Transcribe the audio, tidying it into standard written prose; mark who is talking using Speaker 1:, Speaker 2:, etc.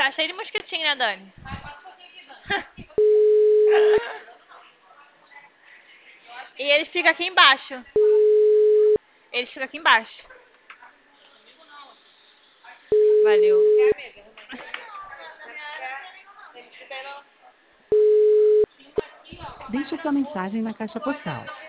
Speaker 1: Tá cheio de mosquitinho, né, Dani? E eles ficam aqui embaixo. Eles ficam aqui embaixo. Valeu.
Speaker 2: Deixe sua mensagem na caixa postal.